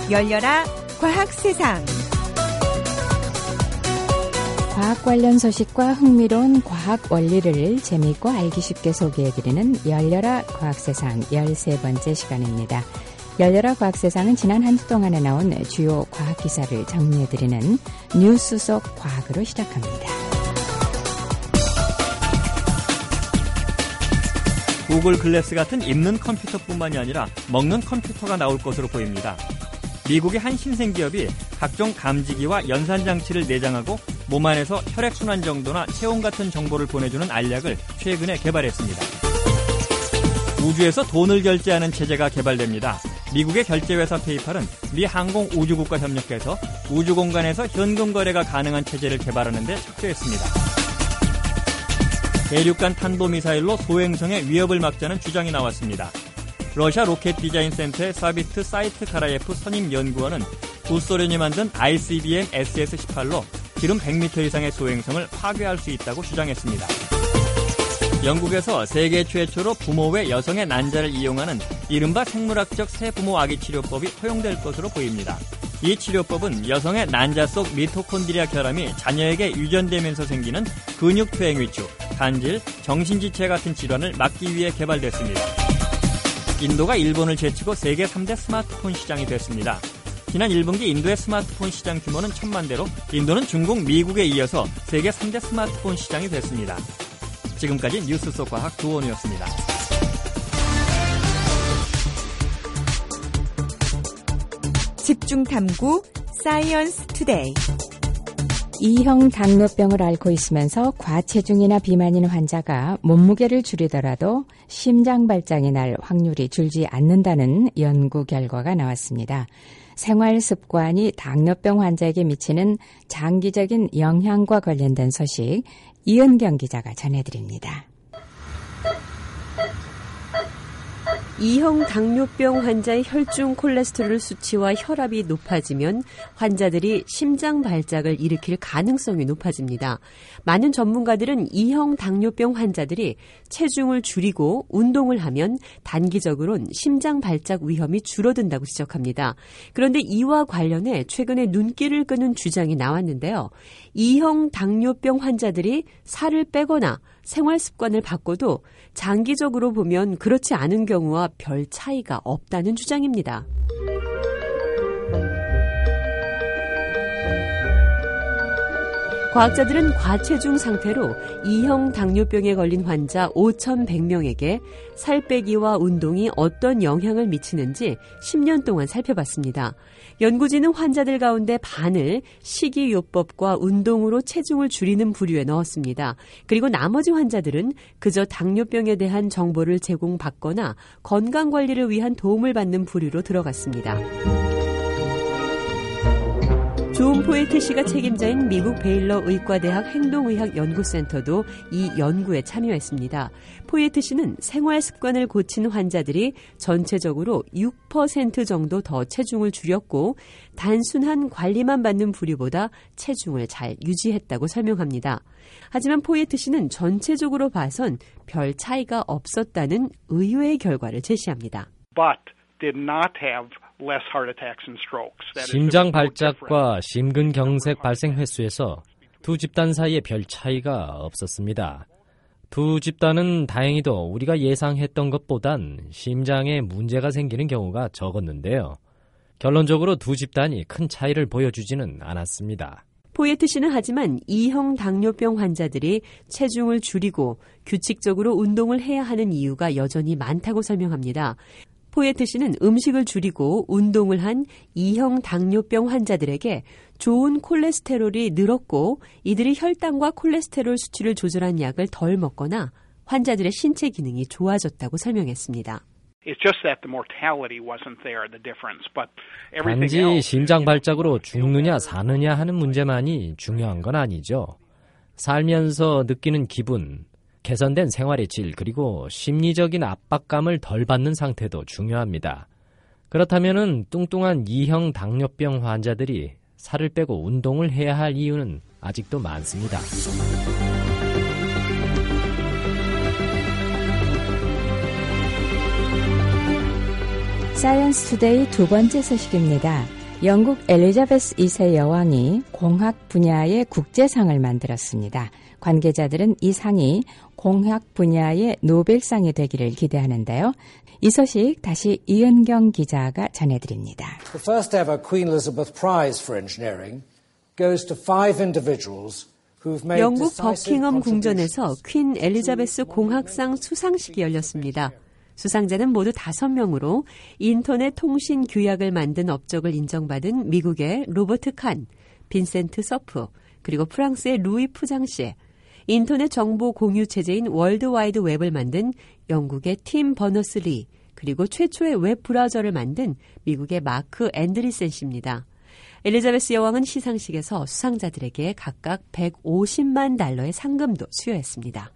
열려라 과학세상. 과학 관련 소식과 흥미로운 과학 원리를 재미있고 알기 쉽게 소개해드리는 열려라 과학세상 13번째 시간입니다. 열려라 과학세상은 지난 한 주 동안에 나온 주요 과학 기사를 정리해드리는 뉴스 속 과학으로 시작합니다. 구글 글래스 같은 입는 컴퓨터뿐만이 아니라 먹는 컴퓨터가 나올 것으로 보입니다. 미국의 한 신생기업이 각종 감지기와 연산장치를 내장하고 몸 안에서 혈액순환 정도나 체온 같은 정보를 보내주는 알약을 최근에 개발했습니다. 우주에서 돈을 결제하는 체제가 개발됩니다. 미국의 결제회사 페이팔은 미 항공우주국과 협력해서 우주공간에서 현금 거래가 가능한 체제를 개발하는 데 착수했습니다. 대륙간 탄도미사일로 소행성의 위협을 막자는 주장이 나왔습니다. 러시아 로켓 디자인 센터의 사비트 사이트카라예프 선임 연구원은 구소련이 만든 ICBM SS-18로 기름 100m 이상의 소행성을 파괴할 수 있다고 주장했습니다. 영국에서 세계 최초로 부모 외 여성의 난자를 이용하는 이른바 생물학적 새부모 아기 치료법이 허용될 것으로 보입니다. 이 치료법은 여성의 난자 속 미토콘드리아 결함이 자녀에게 유전되면서 생기는 근육 퇴행위축, 간질, 정신지체 같은 질환을 막기 위해 개발됐습니다. 인도가 일본을 제치고 세계 3대 스마트폰 시장이 됐습니다. 지난 1분기 인도의 스마트폰 시장 규모는 1000만 대로 인도는 중국, 미국에 이어서 세계 3대 스마트폰 시장이 됐습니다. 지금까지 뉴스 속 과학 두원이었습니다. 집중 탐구 사이언스 투데이. E형 당뇨병을 앓고 있으면서 과체중이나 비만인 환자가 몸무게를 줄이더라도 심장 발작이 날 확률이 줄지 않는다는 연구 결과가 나왔습니다. 생활 습관이 당뇨병 환자에게 미치는 장기적인 영향과 관련된 소식 이은경 기자가 전해드립니다. E형 당뇨병 환자의 혈중 콜레스테롤 수치와 혈압이 높아지면 환자들이 심장 발작을 일으킬 가능성이 높아집니다. 많은 전문가들은 E형 당뇨병 환자들이 체중을 줄이고 운동을 하면 단기적으론 심장 발작 위험이 줄어든다고 지적합니다. 그런데 이와 관련해 최근에 눈길을 끄는 주장이 나왔는데요. E형 당뇨병 환자들이 살을 빼거나 생활 습관을 바꿔도 장기적으로 보면 그렇지 않은 경우와 별 차이가 없다는 주장입니다. 과학자들은 과체중 상태로 E형 당뇨병에 걸린 환자 5,100명에게 살 빼기와 운동이 어떤 영향을 미치는지 10년 동안 살펴봤습니다. 연구진은 환자들 가운데 반을 식이요법과 운동으로 체중을 줄이는 부류에 넣었습니다. 그리고 나머지 환자들은 그저 당뇨병에 대한 정보를 제공받거나 건강관리를 위한 도움을 받는 부류로 들어갔습니다. 존 포에트 씨가 책임자인 미국 베일러 의과대학 행동의학연구센터도 이 연구에 참여했습니다. 포에트 씨는 생활 습관을 고친 환자들이 전체적으로 6% 정도 더 체중을 줄였고 단순한 관리만 받는 부류보다 체중을 잘 유지했다고 설명합니다. 하지만 포에트 씨는 전체적으로 봐선 별 차이가 없었다는 의외의 결과를 제시합니다. 심장 발작과 심근경색 발생 횟수에서 두 집단 사이에 별 차이가 없었습니다. 두 집단은 다행히도 우리가 예상했던 것보단 심장에 문제가 생기는 경우가 적었는데요. 결론적으로 두 집단이 큰 차이를 보여주지는 않았습니다. 포에트 씨는 하지만 E형 당뇨병 환자들이 체중을 줄이고 규칙적으로 운동을 해야 하는 이유가 여전히 많다고 설명합니다. 포에트 씨는 음식을 줄이고 운동을 한 E형 당뇨병 환자들에게 좋은 콜레스테롤이 늘었고 이들이 혈당과 콜레스테롤 수치를 조절한 약을 덜 먹거나 환자들의 신체 기능이 좋아졌다고 설명했습니다. 단지 심장 발작으로 죽느냐 사느냐 하는 문제만이 중요한 건 아니죠. 살면서 느끼는 기분, 개선된 생활의 질, 그리고 심리적인 압박감을 덜 받는 상태도 중요합니다. 그렇다면은 뚱뚱한 E형 당뇨병 환자들이 살을 빼고 운동을 해야 할 이유는 아직도 많습니다. 사이언스 투데이 두 번째 소식입니다. 영국 엘리자베스 2세 여왕이 공학 분야의 국제상을 만들었습니다. 관계자들은 이 상이 공학 분야의 노벨상이 되기를 기대하는데요. 이 소식 다시 이은경 기자가 전해드립니다. The first ever Queen Elizabeth Prize for Engineering goes to 5 individuals who've made 영국 decisive 버킹엄 contributions. 궁전에서 퀸 엘리자베스 공학상 수상식이 열렸습니다. 수상자는 모두 5명으로 인터넷 통신 규약을 만든 업적을 인정받은 미국의 로버트 칸, 빈센트 서프, 그리고 프랑스의 루이 푸장시, 인터넷 정보 공유 체제인 월드와이드 웹을 만든 영국의 팀 버너스-리, 그리고 최초의 웹 브라우저를 만든 미국의 마크 앤드리센 씨입니다. 엘리자베스 여왕은 시상식에서 수상자들에게 각각 150만 달러의 상금도 수여했습니다.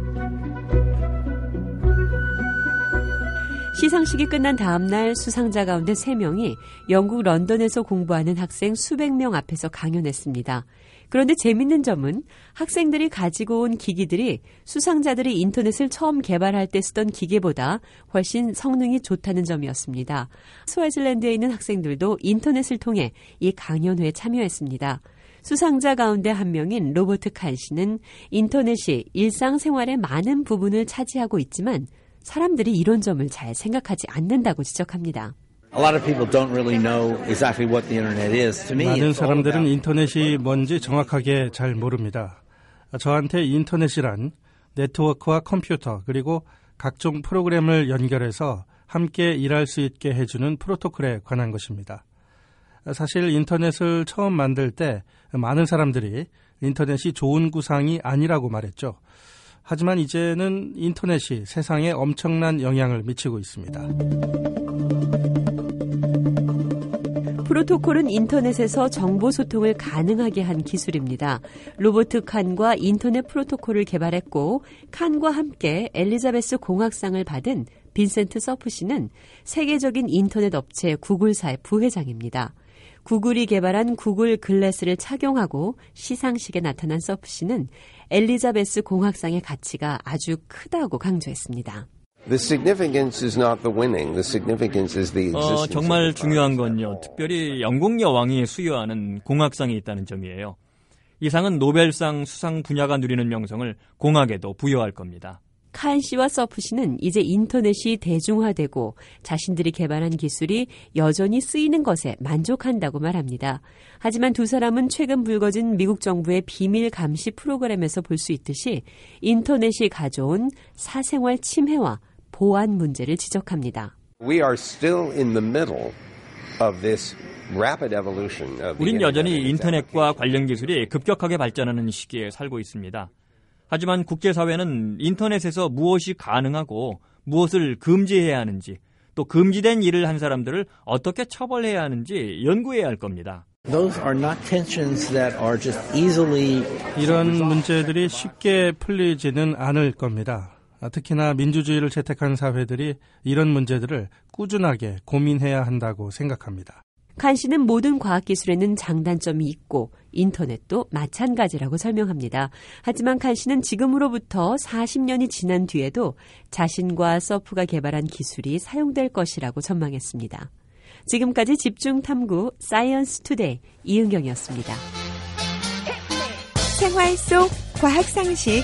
시상식이 끝난 다음 날 수상자 가운데 3명이 영국 런던에서 공부하는 학생 수백 명 앞에서 강연했습니다. 그런데 재밌는 점은 학생들이 가지고 온 기기들이 수상자들이 인터넷을 처음 개발할 때 쓰던 기계보다 훨씬 성능이 좋다는 점이었습니다. 스와지랜드에 있는 학생들도 인터넷을 통해 이 강연회에 참여했습니다. 수상자 가운데 한 명인 로버트 칸 씨는 인터넷이 일상생활의 많은 부분을 차지하고 있지만 사람들이 이런 점을 잘 생각하지 않는다고 지적합니다. 많은 사람들은 인터넷이 뭔지 정확하게 잘 모릅니다. 저한테 인터넷이란 네트워크와 컴퓨터 그리고 각종 프로그램을 연결해서 함께 일할 수 있게 해주는 프로토콜에 관한 것입니다. 사실 인터넷을 처음 만들 때 많은 사람들이 인터넷이 좋은 구상이 아니라고 말했죠. 하지만 이제는 인터넷이 세상에 엄청난 영향을 미치고 있습니다. 프로토콜은 인터넷에서 정보 소통을 가능하게 한 기술입니다. 로버트 칸과 인터넷 프로토콜을 개발했고 칸과 함께 엘리자베스 공학상을 받은 빈센트 서프 씨는 세계적인 인터넷 업체 구글사의 부회장입니다. 구글이 개발한 구글 글래스를 착용하고 시상식에 나타난 서프 씨는 엘리자베스 공학상의 가치가 아주 크다고 강조했습니다. 정말 중요한 건요. 특별히 영국 여왕이 수여하는 공학상이 있다는 점이에요. 이 상은 노벨상 수상 분야가 누리는 명성을 공학에도 부여할 겁니다. 칸 씨와 서프 씨는 이제 인터넷이 대중화되고 자신들이 개발한 기술이 여전히 쓰이는 것에 만족한다고 말합니다. 하지만 두 사람은 최근 불거진 미국 정부의 비밀 감시 프로그램에서 볼 수 있듯이 인터넷이 가져온 사생활 침해와 보안 문제를 지적합니다. 우린 여전히 인터넷과 관련 기술이 급격하게 발전하는 시기에 살고 있습니다. 하지만 국제사회는 인터넷에서 무엇이 가능하고 무엇을 금지해야 하는지 또 금지된 일을 한 사람들을 어떻게 처벌해야 하는지 연구해야 할 겁니다. 이런 문제들이 쉽게 풀리지는 않을 겁니다. 특히나 민주주의를 채택한 사회들이 이런 문제들을 꾸준하게 고민해야 한다고 생각합니다. 칸 씨는 모든 과학기술에는 장단점이 있고 인터넷도 마찬가지라고 설명합니다. 하지만 칸 씨는 지금으로부터 40년이 지난 뒤에도 자신과 서프가 개발한 기술이 사용될 것이라고 전망했습니다. 지금까지 집중탐구 사이언스 투데이 이은경이었습니다. 생활 속 과학상식.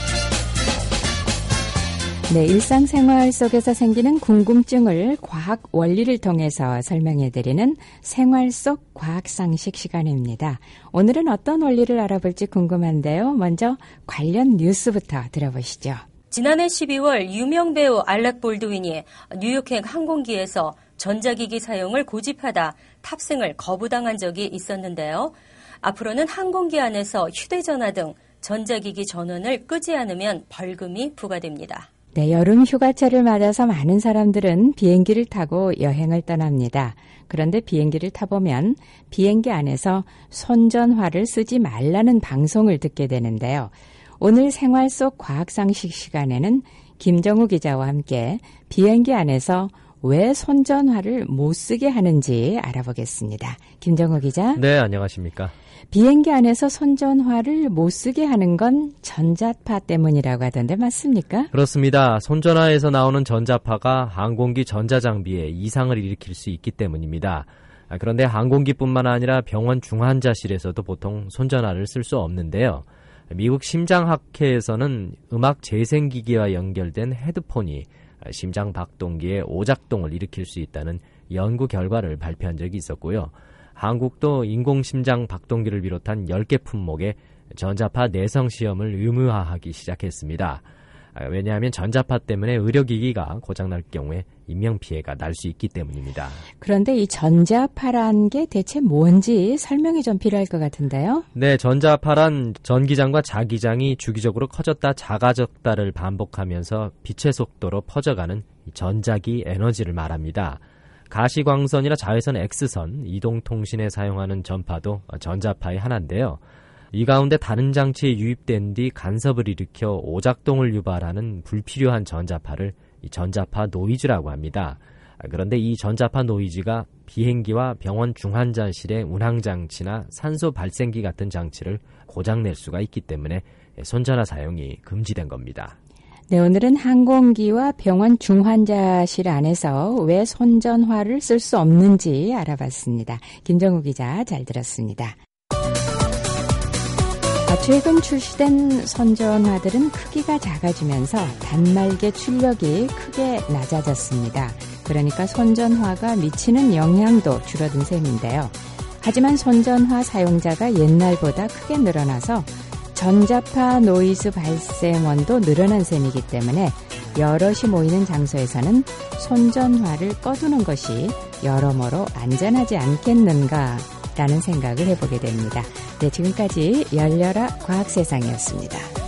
네, 일상생활 속에서 생기는 궁금증을 과학 원리를 통해서 설명해드리는 생활 속 과학상식 시간입니다. 오늘은 어떤 원리를 알아볼지 궁금한데요. 먼저 관련 뉴스부터 들어보시죠. 지난해 12월 유명 배우 알렉 볼드윈이 뉴욕행 항공기에서 전자기기 사용을 고집하다 탑승을 거부당한 적이 있었는데요. 앞으로는 항공기 안에서 휴대전화 등 전자기기 전원을 끄지 않으면 벌금이 부과됩니다. 네, 여름 휴가철을 맞아서 많은 사람들은 비행기를 타고 여행을 떠납니다. 그런데 비행기를 타보면 비행기 안에서 손전화를 쓰지 말라는 방송을 듣게 되는데요. 오늘 생활 속 과학상식 시간에는 김정우 기자와 함께 비행기 안에서 왜 손전화를 못 쓰게 하는지 알아보겠습니다. 김정우 기자. 네, 안녕하십니까. 비행기 안에서 손전화를 못 쓰게 하는 건 전자파 때문이라고 하던데 맞습니까? 그렇습니다. 손전화에서 나오는 전자파가 항공기 전자장비에 이상을 일으킬 수 있기 때문입니다. 그런데 항공기뿐만 아니라 병원 중환자실에서도 보통 손전화를 쓸 수 없는데요. 미국 심장학회에서는 음악 재생기기와 연결된 헤드폰이 심장 박동기에 오작동을 일으킬 수 있다는 연구 결과를 발표한 적이 있었고요. 한국도 인공심장 박동기를 비롯한 10개 품목의 전자파 내성 시험을 의무화하기 시작했습니다. 왜냐하면 전자파 때문에 의료기기가 고장날 경우에 인명피해가 날 수 있기 때문입니다. 그런데 이 전자파란 게 대체 뭔지 설명이 좀 필요할 것 같은데요? 네, 전자파란 전기장과 자기장이 주기적으로 커졌다 작아졌다를 반복하면서 빛의 속도로 퍼져가는 전자기 에너지를 말합니다. 가시광선이나 자외선 X선, 이동통신에 사용하는 전파도 전자파의 하나인데요. 이 가운데 다른 장치에 유입된 뒤 간섭을 일으켜 오작동을 유발하는 불필요한 전자파를 전자파 노이즈라고 합니다. 그런데 이 전자파 노이즈가 비행기와 병원 중환자실의 운항장치나 산소 발생기 같은 장치를 고장낼 수가 있기 때문에 손전화 사용이 금지된 겁니다. 네, 오늘은 항공기와 병원 중환자실 안에서 왜 손전화를 쓸 수 없는지 알아봤습니다. 김정우 기자 잘 들었습니다. 최근 출시된 손전화들은 크기가 작아지면서 단말기 출력이 크게 낮아졌습니다. 그러니까 손전화가 미치는 영향도 줄어든 셈인데요. 하지만 손전화 사용자가 옛날보다 크게 늘어나서 전자파 노이즈 발생원도 늘어난 셈이기 때문에 여럿이 모이는 장소에서는 손전화를 꺼두는 것이 여러모로 안전하지 않겠는가라는 생각을 해보게 됩니다. 네, 지금까지 열려라 과학세상이었습니다.